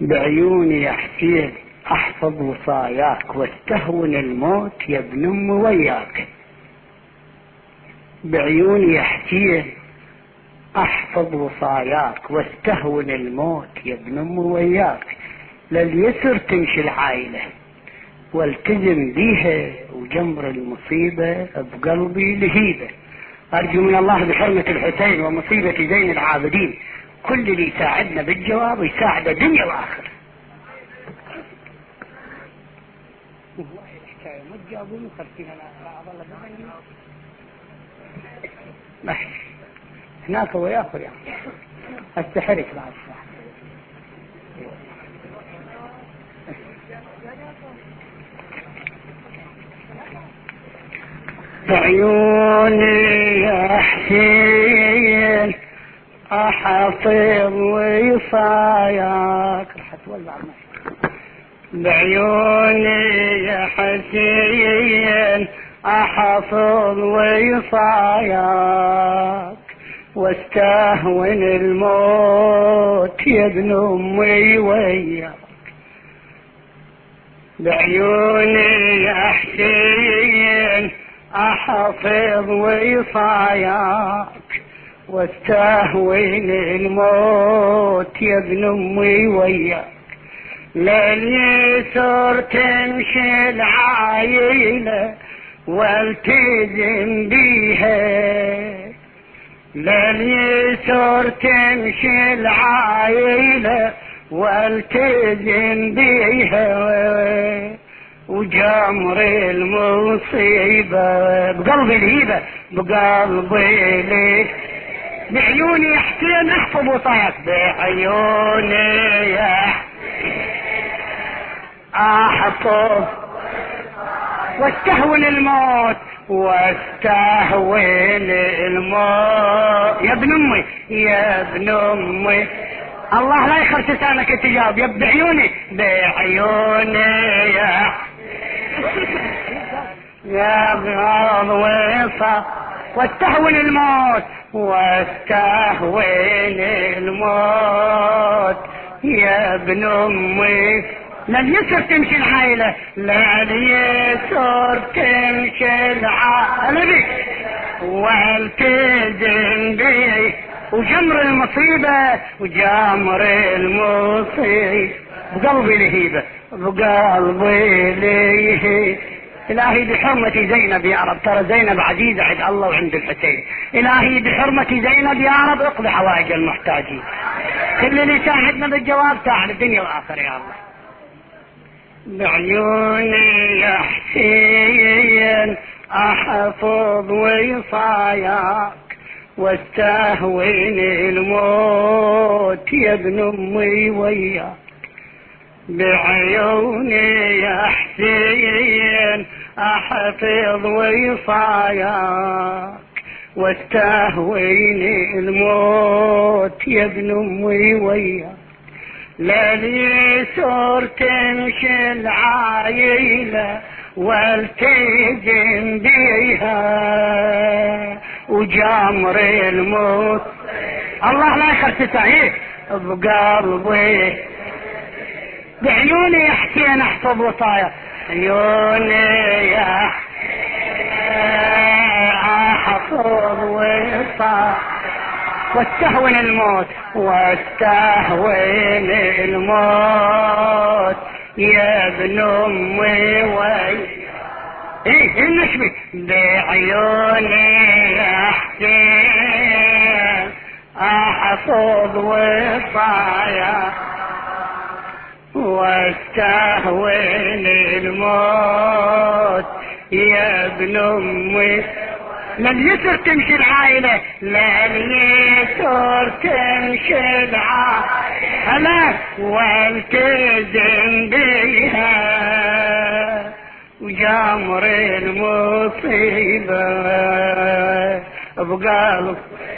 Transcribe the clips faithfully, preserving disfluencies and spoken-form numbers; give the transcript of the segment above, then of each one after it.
بعيوني يا حسين احفظ وصاياك واستهون الموت يا ابن ام وياك. بعيوني يا حسين احفظ وصاياك واستهون الموت يا ابن ام وياك. لليسر تمشي العائلة والتزم بيها وجمر المصيبة بقلبي لهيبة. ارجو من الله بحرمة الحسين ومصيبة زين العابدين كل اللي يساعدنا بالجواب ويساعد الدنيا واخره. هناك وياخر يعني استحرك بعد الساعة. بعيوني يا حسين احفظ وصاياك. راح تولع بعيوني يا حسين احفظ وصاياك واستهون الموت يا ابن امي وياك. بعيوني يا حسين احفظ وصاياك واستهون الموت يا ابن امي وياك. لليسر تمشي العايلة والتزم بيها. لليسر تمشي العايلة والتزم بيها وجمر المصيبة بقلبي الهيبة بقلبي ليك. بعيوني يا حسين احفظ وصاياك. بعيوني يا احفظ واستهون الموت واستهون الموت يا ابن امي يا ابن امي. الله لا يخرج لسانك تجاوب. يا بعيوني بعيوني يا يا بغض وصا واستهون الموت واستهون الموت يا ابن امي. لليسر تمشي العائلة لليسر تمشي العائلة والتزم بيه وجمر المصيبة وجمر المصيبة بقلبي لهيبة بقلبي لهيبة. إلهي بحرمة زينب يا رب. ترى زينب عزيزة عند الله وعند الحسين. إلهي بحرمة زينب يا رب اقضي حوائج المحتاجين. كل اللي يساعدنا بالجواب ساعد الدنيا والآخرة يا الله. بعيوني يا حسين احفظ وصاياك واستهون الموت يا ابن امي وياك. بعيوني يا حسين احفظ وصاياك واستهون الموت يا ابن امي وياك. لليسر تمشي العايلة والتزم بيها وجمر الموت. الله لا يخرج صحيح بقلبي. بعيوني يا حسين احفظ وصايا. عيوني يا احفظ وصايا واستهون الموت واستهون الموت يا ابن امي وي. ايه النشبة بعيوني يا حسين احفظ وصايا واستهون الموت يا ابن امي. لليسر تمشي العائلة لليسر تمشي العائلة والتزم بيها وجمر المصيبة بقلب.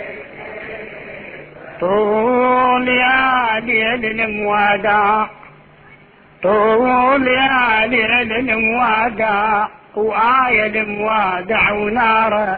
طول يا ليل الموادع طول يا ليل الموادع وآية الموادع وناره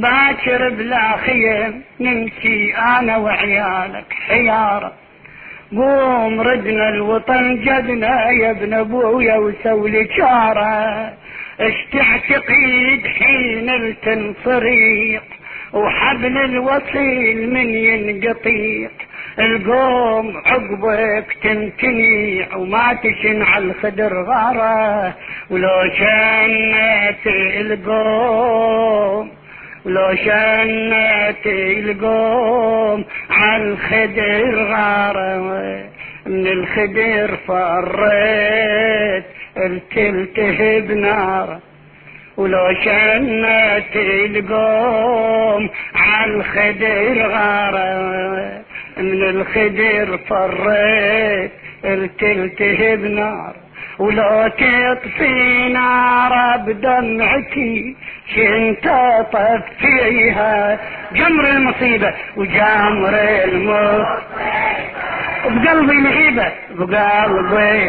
باكر بلا خيم نمشي انا وعيالك حيارة قوم ردنا الوطن جدنا يا ابن ابويا وسولي شارة، اش تعتقيد حين التنصريق وحبل الوصيل من ينقطيق، القوم عقبك تمتنيع وما تشنع الخدر غارة، ولو شنت القوم ولو شنت القوم عالخدر غارة، من الخدر فريت التلتهب نار، ولو شنت القوم عالخدر غارة، من الخدر فريت التلتهب نار، ولو تطفي نار بدمعتي كنت اطفيها، جمر المصيبة وجمر الموت بقلبي نهيبة بقلبي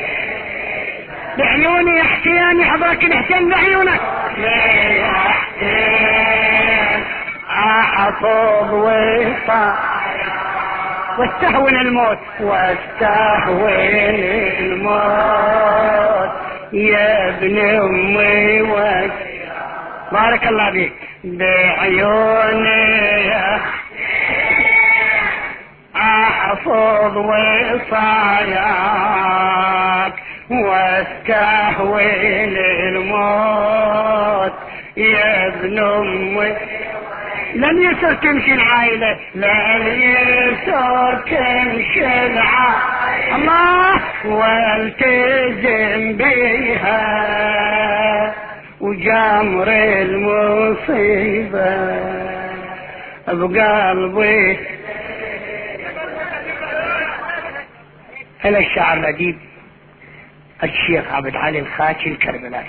بعيوني يا حسين، حضرك الحسين بعيونك يا حسين احفظ وفا واستهون الموت واستهون الموت يا ابن امي وك بارك الله فيك بعيوني احفظ وصاياك واستهون الموت يا ابن امي، لن يسر تمشي العائلة لن يسر تمشي العائلة الله والتزم بيها وجمر المصيبة بقلبي. هلا الشعر الأديب الشيخ عبد علي الخاتي الكربلائي،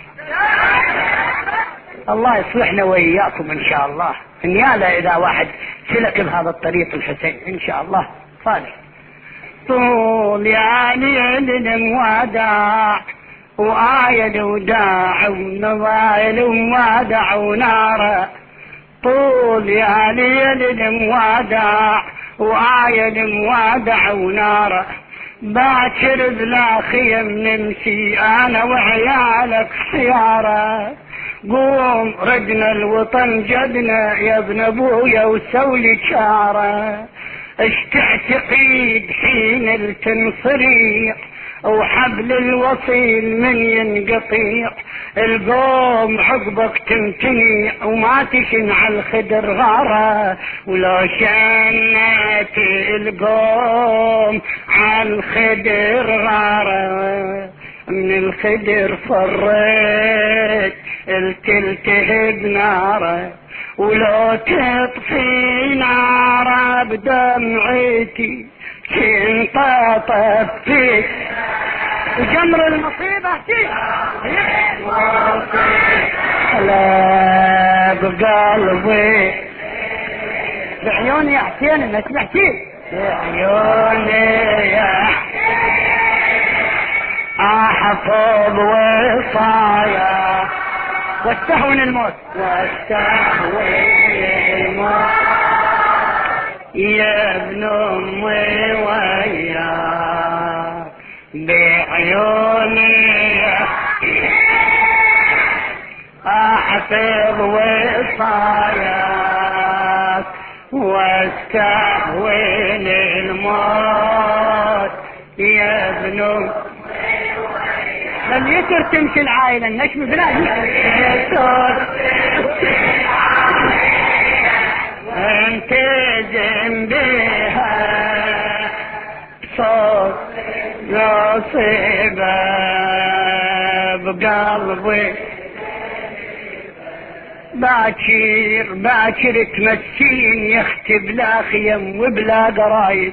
الله يصلحنا وإياكم إن شاء الله، نيالا إذا واحد سلك بهذا الطريق الحسين إن شاء الله صالح. طول يا ليل المودع وآيد وداع ونضايل ومودع ونارة، طول يا ليل المودع وآيد مودع ونارة، باكر بلا خيم نمشي أنا وعيالك حيارة، قوم ردنا الوطن جدنا يا ابن ابويا وسولي شارة، اش تعتقيد حين التنصريق وحبل الوصيل من ينقطيع، القوم عقبك تمتنيع وما تشنع الخدر غارة، ولو شنت القوم عالخدر غارة، من الخدر فريت التلتهب ناره، ولو تطفي ناره بدمعتي كنت اطفيك وجمر المصيبة لا بقلبي بعيوني يا حسين انك تحكي بعيوني يا احفظ وصايا واستهون الموت واستهون الموت يا ابن امي وياك بعيوني احفظ وصاياك واستهون الموت يا ابن امي، لم يسر تمشي العائلة النجم بلاد يسر انتزم بها صوت نصيبة بقلبي، باكر باكر تمسين يختي بلا خيم وبلا قرايب،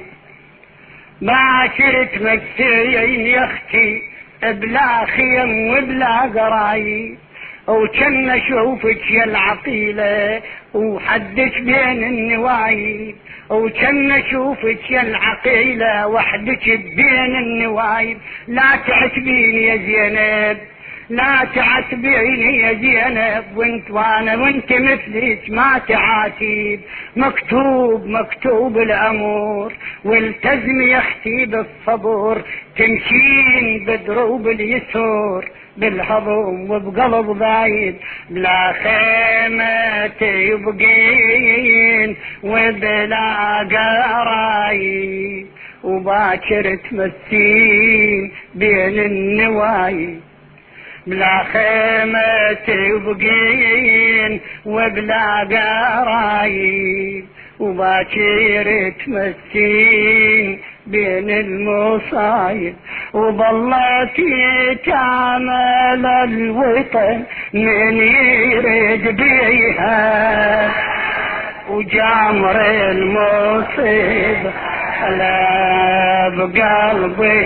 باكر تمسين يختي بلا خيم وبلا قرايب، وكان اشوفك يا العقيلة وحدك بين النوايب، وكان اشوفك يا العقيلة وحدك بين النوايب، لا تعتبين يا زينب لا تعاتبيني يا زينب، وانت وانا وانت مثلك ما تعاتب. مكتوب مكتوب الامور، والتزمي يا اختي بالصبر، تمشين بدروب اليسر بالهضم وبقلب ضايد، بلا خيمة يبقين وبلا قرايب، وباكر تمسين بين النوايب. بلا خيمة تبقين وبلا قرايب، وباكر تمسين بين المصايب. وظلتي تعمل الوطن من يريد بيها، وجامر المصيبة لا بقلبي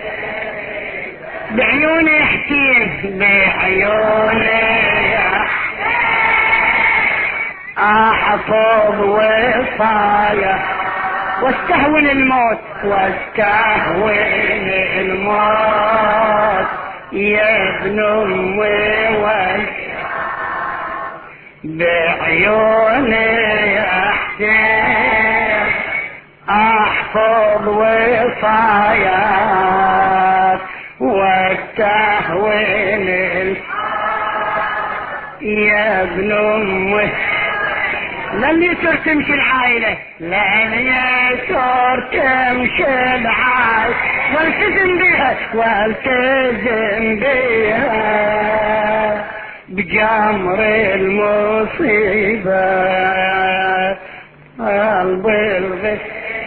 بعيوني حسين، بعيوني احفظ وصايا، واستهون الموت واستهون الموت يا ابن امي وال بعيوني احسين احفظ وصايا، واستهون يا ابن امي. للي صار تمشي العائلة، للي صار تمشي العائلة، والتزم بها والتزم بها بجمر المصيبة قلبي الغش.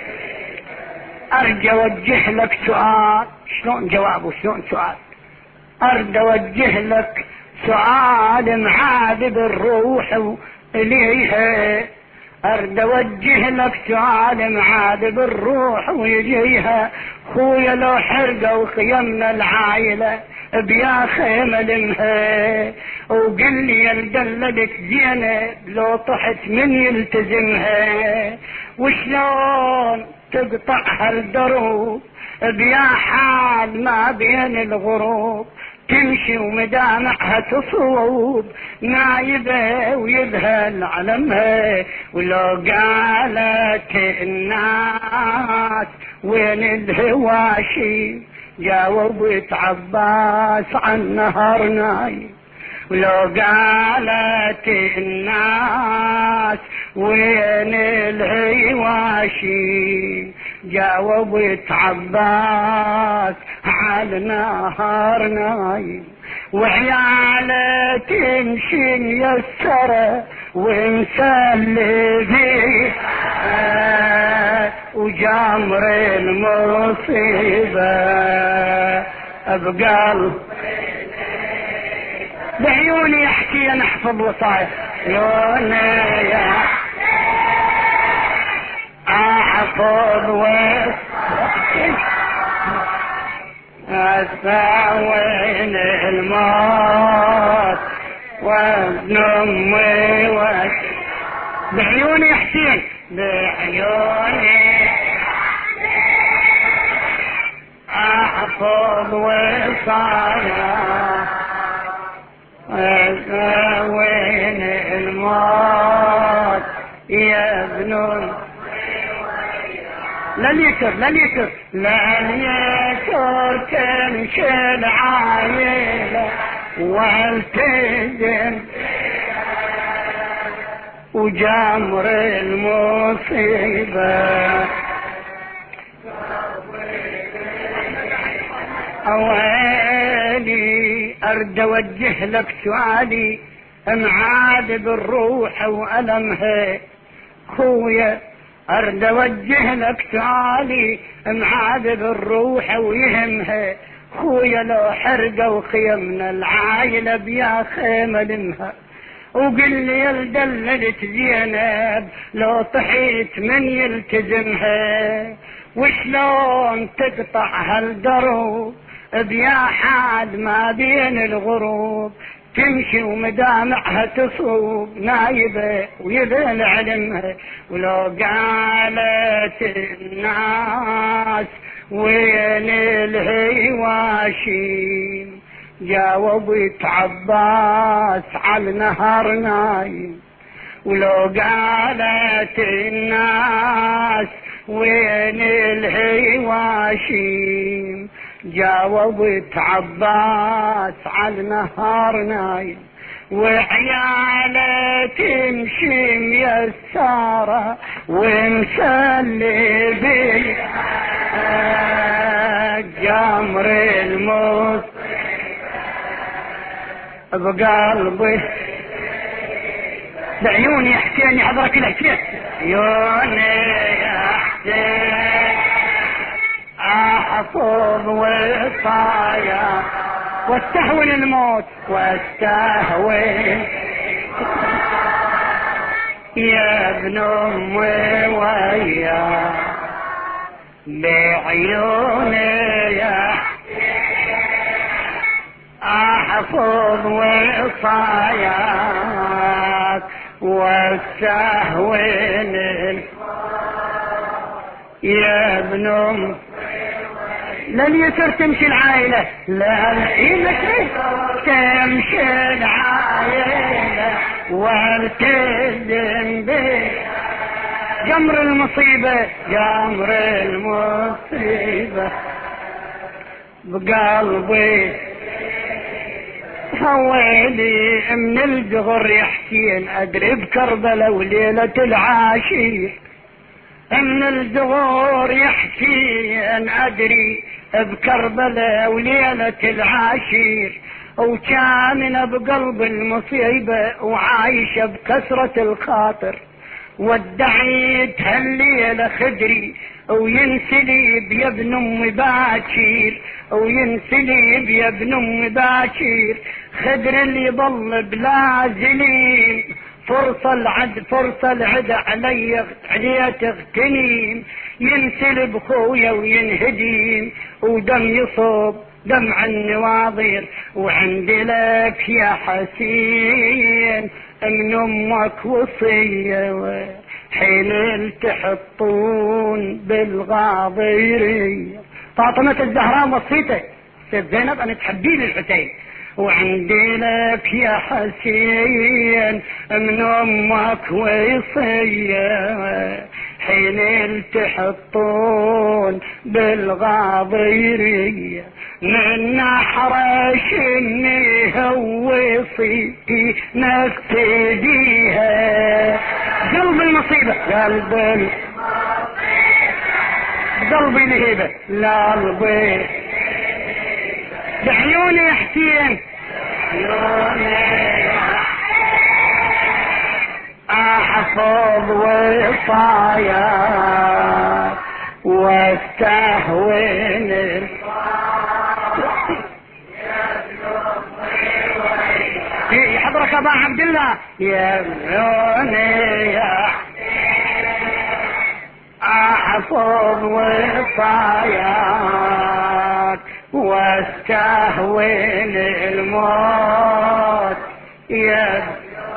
ارجى اوجه لك سؤال، شلون جوابه شلون سؤال؟ ارجى اوجه لك سؤال معاذب الروح إليها، أرد أوجه لك سؤال معاذب الروح ويجيها. خويا لو حرقة وخيمنا العائلة بيا خيمة لمها، وقل لي يلدلدك زينب لو طحت من يلتزمها، وشلون تقطع هالدروب بيا حال ما بين الغروب، تمشي ومدامعها تصوب نايبة ويذهل علمها. ولو قالت الناس وين الهواشي، جاوبت عباس عن نهر نايم. ولو قالت الناس وين الهواشي، جاوبت عباس على نهار نايم. وعياله تمشي ميسرة ومسلبي، وجمر المصيبة بقلب بعيوني يحكي نحفظ وصايا. عيوني احفظ وصايا، اساوين الموت وابن امي وش. بعيوني حسين بعيوني احفظ وصايا، اساوين الموت يا ابن امي. لن يسر لن يسر لن يسر تمشي العائلة والتزم، وجمر المصيبة اويلي. ارد اوجه لك سؤالي معاذب الروح والمها. خويا ارد اوجه لك سؤالي معاذب الروح ويهمها. خويا لو حرقة وخيمنا العايلة بيا خيمة لمها، وقل لي يلدلدت زينب لو طحيت من يلتزمها، وشلون تقطع هالدروب بيا حال ما بين الغروب، تمشي ومدامعها تصوب نايبة ويذل علمها. ولو قالت الناس وين الهواشي، جاوبت عباس على النهر نايم، ولو قالت الناس وين الهواشيم، جاوبت عباس على النهر نايم، وعياله تمشي ميسارة ومسلي بالجمر الموت بقلبي بعيوني حسين يحضرك الحسين، عيوني يا حسين احفظ وصايا واستهون الموت واستهون يا ابن امي ويا بعيوني يا احفظ وصاياك واستهون يا ابن امي. لليسر تمشي العائلة، لليسر تمشي العائلة والتزم به جمر المصيبة، جمر المصيبة بقلبي هويلي من الجغر يا حسين ادري بكربلة وليلة العاشير، من الزغور يا حسين ادري بكربلة وليلة العاشير، وكامنة بقلب المصيبة وعايشة بكسرة الخاطر، ودعيت هالليلة خدري وينسلي بيا ابن امي باكير، وينسلي بيا ابن امي باكير، خدر اللي ضل بلا زليم، فرصة العد فرصة العد علي علي تغتنين، ينسل بخويا وينهدين ودم يصب دمع النواظر، وعندي لك يا حسين من امك وصية حين التحطون بالغاضيرية. فاطمة الزهراء وصيتك ست زينب ان تحبين الحسين، وعندي لك يا حسين من امك وصية حين التحطون بالغاضيرية، من احرش اني هوصيتي نفتديها قلب المصيبة، قلب قلبي الهبة لا قلبي بعيوني يا حسين، احفظ وصاياك واستهون يحضرك ابا عبد الله يا عيوني يا احفظ وصاياك واستهون الموت يا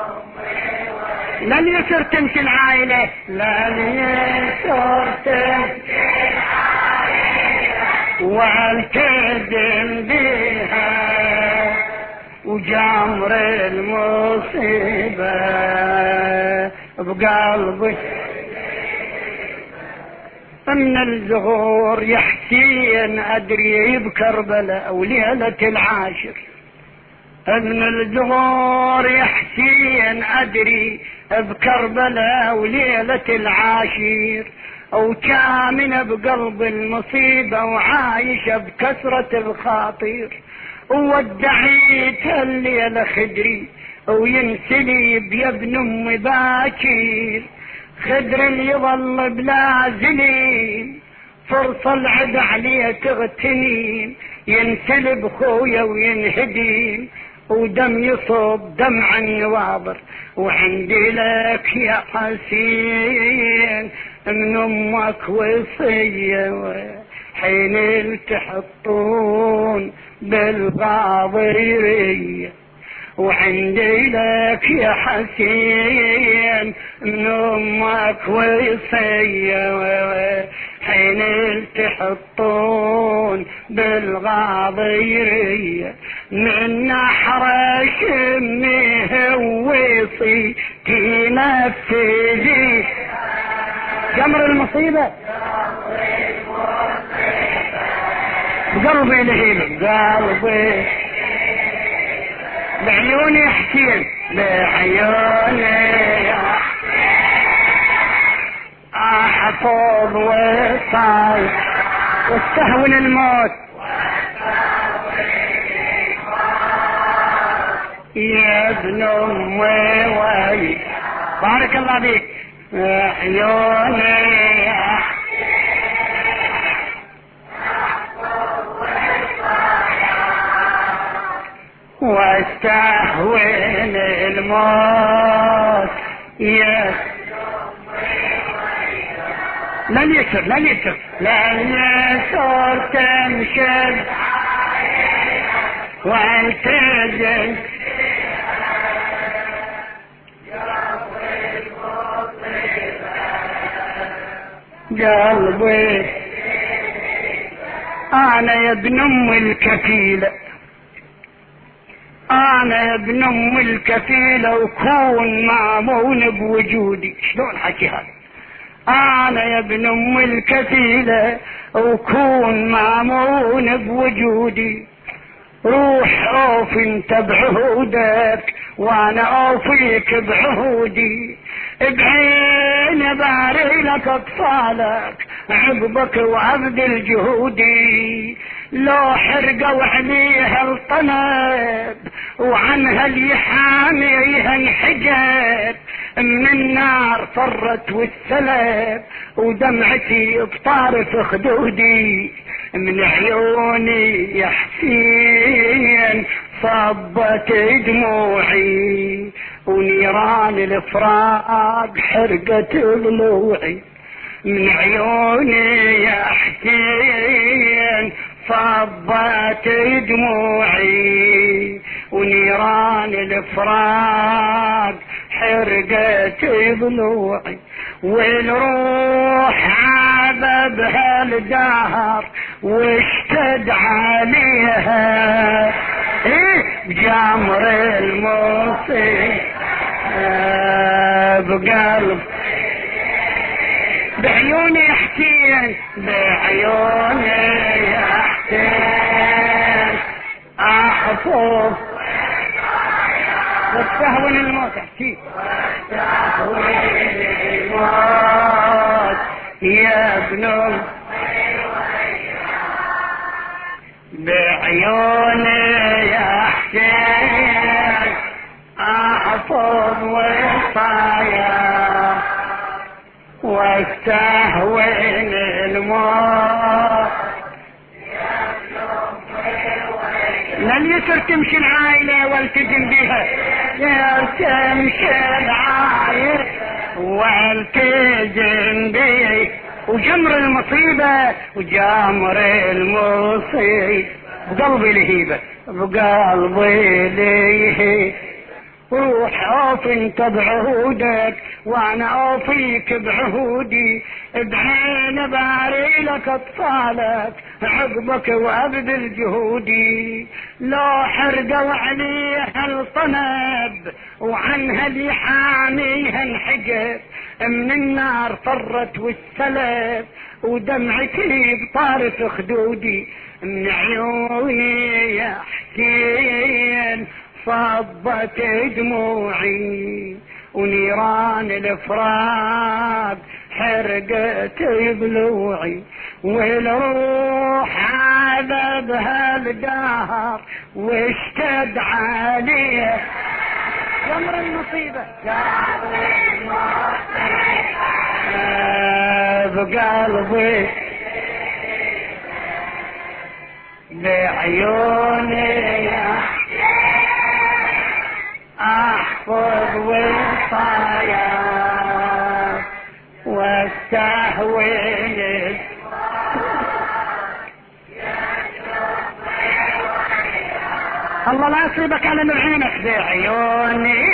لن يسر تمشي العائلة، لن يسر تمشي العائلة والتزم بها وجمر المصيبة بقلبي، من الزغور يا حسين ادري بكربلة وليلة العاشر، من الزغور يا حسين ادري بكربلة وليلة العاشر، وكامنة بقلب المصيبة وعايشة بكسرة الخاطر، وودعيت الليلة خدري وينسلي بيا ابن امي باكير، خدر اللي يظل بلا زليم، فرصة العد عليه تغتنين، ينسلب خويا وينهدين ودم يصب دمع النواظر، وعندي لك يا حسين من امك وصية حين التحطون بالغاضيرية، وعندي لك يا حسين من امك وصية حين التحطون بالغاضيرية من نحر شميه وصي تنفذي جمر المصيبة قلبي لهيب قلبي بعيوني حسين بعيوني احفظ وصاي واستهون الموت يا ابن امي وي بارك الله بك عيوني واستهون الموت يا لن يسر لن يسر لن يسر تمشي والتجل قلبي انا يا ابن ام الكفيلة انا يا ابن ام الكفيلة وكون مامون بوجودي. شلون حكي هذا؟ انا يا ابن ام الكفيلة وكون مامون بوجودي روح اوف انت بعهودك وانا اوفيك بعهودي بعين باري لك اطفالك عقبك وعبد الجهودي لو حرقوا عليها الطنب وعنها اللي حاميها انحجب من النار فرت والسلب ودمعتي بطارف خدودي من عيوني يا حسين صبت دموعي ونيران الافراق حرقت ضلوعي من عيوني يا حسين صبت دموعي ونيران الافراق حرقت ضلوعي والروح عذبها الدهر واشتد عليها ايه بجمر المصيب بقلب بعيوني يا حسين بعيوني يا حسين احفظ واستهون الموت احكي واستهون الموت يا ابن بعيوني يا حسين احفظ وصايا واستهون الموت لن يسر تمشي العائلة والتزم بها يا تمشي العائلة والتزم بها وجمر المصيبة وجمر المصيبة بقلبي لهيبة بقلبي لهيبة روح اوف انت بعهودك وانا اوفيك بعهودي بعين باري لك اطفالك عقبك وابذل جهودي لو حرقوا عليها الطنب وعنها اللي حاميها انحجب من النار فرت والسلب ودمعتي بطارف خدودي من عيوني يا حسين صبت دموعي ونيران الافراق حرقت ضلوعي والروح عذبها الدهر واشتد عليه جمر المصيبة بقلبي بعيوني يا احفظ وصايا واستهون الله لا يصيبك على من عينك بعيوني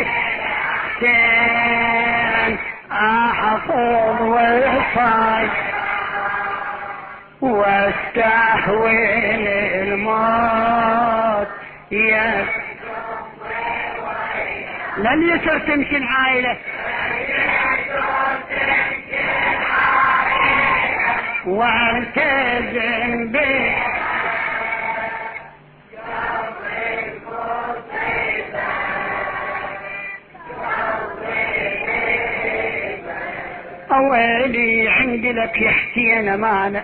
حسين احفظ وصايا واستهون الموت يا لن يسر تمشي العائلة والتزم به أولي عندي لك يا حسين معنا،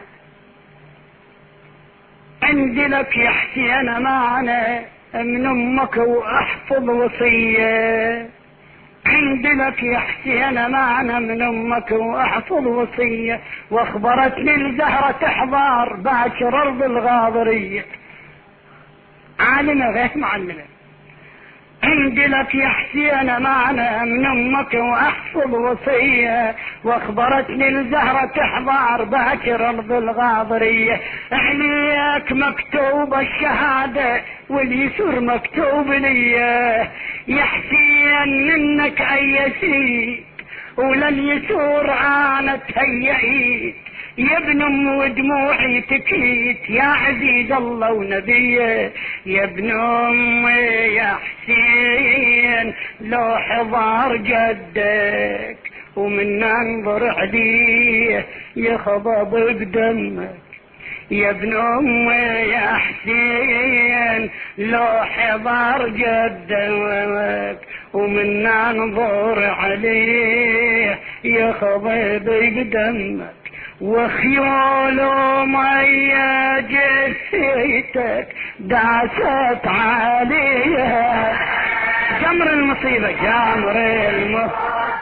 عندي لك يا حسين معنا من أمك وأحفظ وصية، عندي لك يا حسين معنا من أمك وأحفظ وصية، واخبرتني الزهرة تحضر باكر أرض الغاضرية. عالمة غير معلمة. عندي لك يا حسين معنا من أمك وأحفظ وصية، واخبرتني الزهرة تحضر باكر أرض الغاضرية. عليك مكتوب الشهادة واليسر مكتوب لي يا حسين منك أيسيك ولن يسور عانت هيئيك يا ابن ام ودموعي تكيت يا عزيز الله ونبيه يا ابن ام يا حسين لو حضر جدك ومن انظر عليه يخضب بدمك يا ابن ام يا حسين لو حضر جدك ومن انظر عليه يخضب بدمك وخيول مية جثتك داست عليها جمر المصيبة جمر المصيبة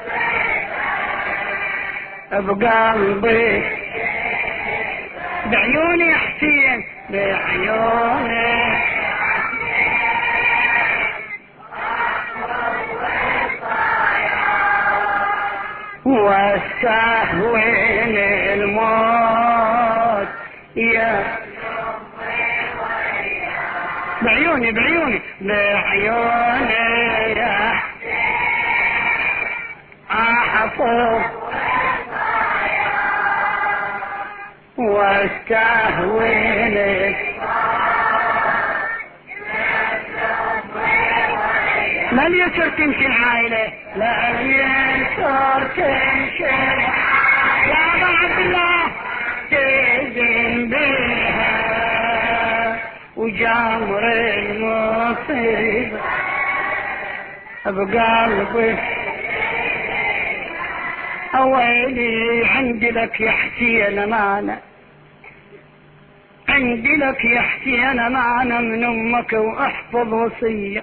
بقلبي بعيوني يا حسين بعيوني واستهون الموت يا بعيوني بعيوني بعيوني يا احفظ واستهون لن يسر تمشي العائلة لن يسر تمشي يا عبد الله تزن بها وجامر المصيبة بقلبي اويلي عندي لك يا حسين معنا عندي لك يا حسين معنا من امك واحفظ وصية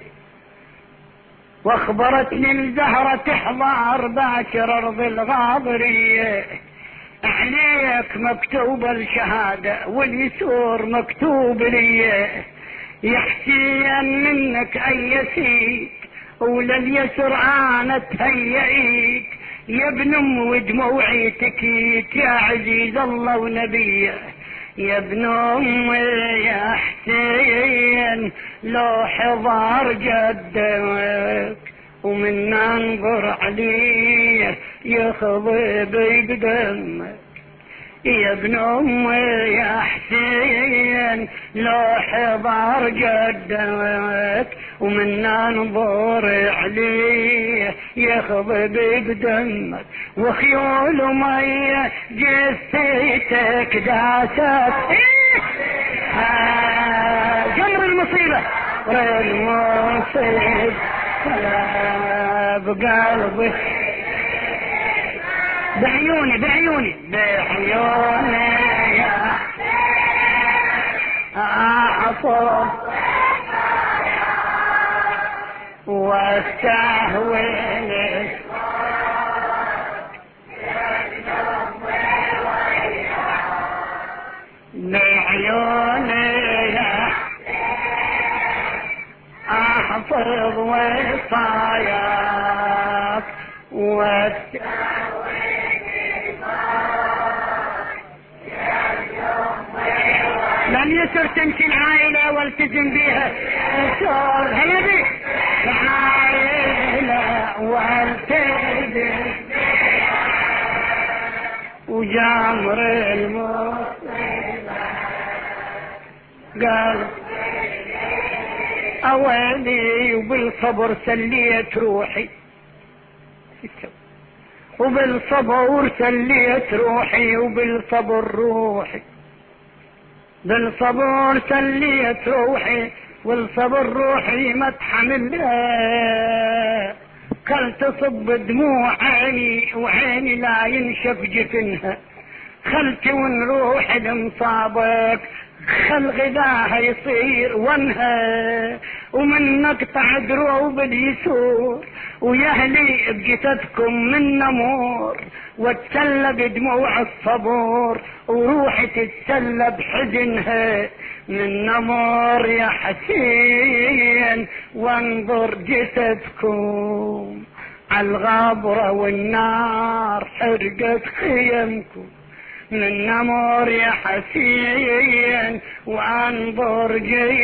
واخبرتني الزهرة تحضر باكر ارض الغاضرية عليك مكتوب الشهادة واليسور مكتوب لي يا حسين منك ايسيك ولليسر عانت هيئيك يا ابن ام ودموعي تكيت يا عزيز الله ونبيه يا ابن ام يا حسين لو حضر جدك ومن انظر عليه يخضب بدمك يا ابن ام يا حسين لو حضر جدك ومن انظر عليه يخضب بدمك وخيول مية جثتك داست جمر المصيبة المصيبة بقلبي بعيوني بعيوني بعيوني يا احفظ واستهون بعيوني يا احفظ وصاياك واستهون لن يسر تمشي العائلة والتزم بها الشعور هيا بي العائلة والتزم وجامر المصيبة قال أويلي وبالصبر سليت روحي، وبالصبر سليت روحي، وبالصبر روحي، بالصبر سليت روحي، والصبر روحي ما تحملها، كل تصب دموع عيني وعيني لا ينشف جفنها، خلتي ونروح لمصابك خل غداها يصير ونها، ومن نقطع دروب اليسور ويهلي بجسدكم من نمور، واتسلى بدموع الصبور وروحي تتسلى بحزنها من نمور يا حسين، وانظر جسدكم عالغابرة والنار حرقت خيمكم من نمور يا حسين، وانظر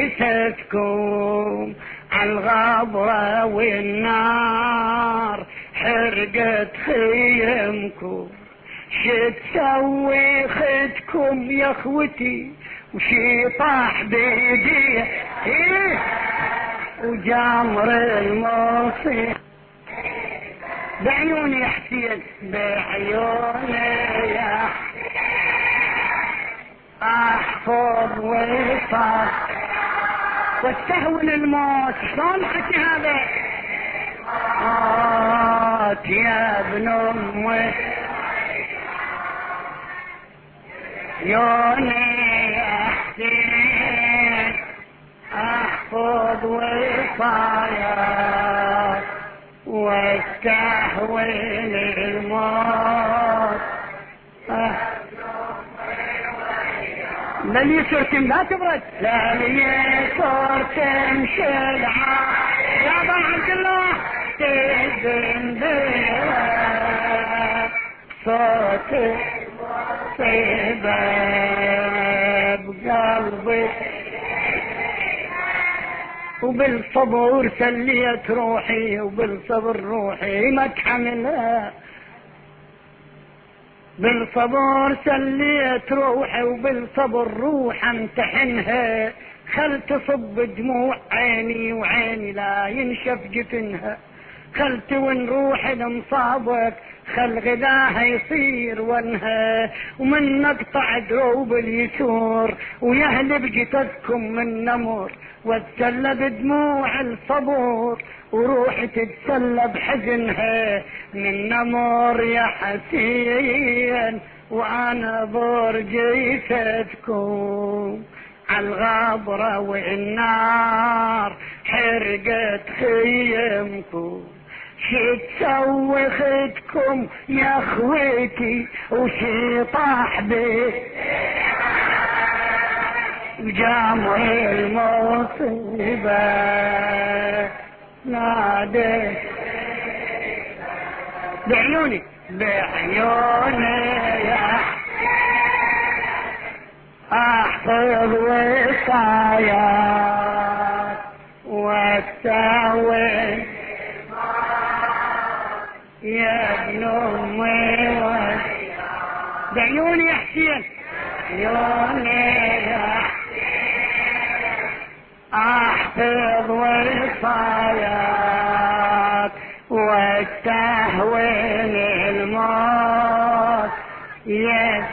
جيتكم عالغابرة والنار حرقت خيمكم، شو تسوي خدكم يا اخوتي وشي طاح بيدي إيه وجامر المصير بعيوني يا حسين، بعيوني يا احفظ وصال واستهون الموت. شلون حكي هذا؟ موت يا ابن امي عيوني يا حسين احفظ وصايا واستهون الموت. أه. لليسر تم لا تبرد، لليسر تمشي العار يا ابا عبد الله تزن بها صوت صيبة بقلبي، وبالصبر سليت روحي، وبالصبر روحي ما تحملها، بالصبر سليت روحي، وبالصبر روح امتحنها، خل تصب دموع عيني وعيني لا ينشف جفنها، خل تون روحي لمصابك خل غداها يصير ونها، ومن نقطع دروب اليسور ويهلب جسدكم من نمر، واتسلى بدموع الصبور وروحي تتسلى بحزنها من نمر يا حسين، وانا بور جيتكم عالغابرة والنار حرقت خيمكم، شي تسوي خدكم يا اخويتي وشي طاح بي جامع المصيبة نادي بعيوني بعيوني يا احفظ وصايا واستهون يا ابن امي بعيوني يا حسين عيوني يا احفظ وصاياك واستهون الموت يا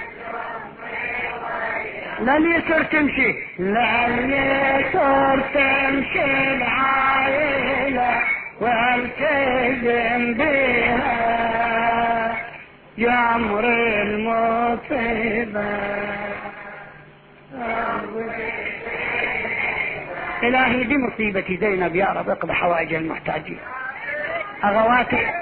لليسر تمشي، لليسر تمشي العائلة والتزم بها جمر المصيبة. إلهي دي مصيبتي زينب يا رب اقضي حوائج المحتاجين. أغواتي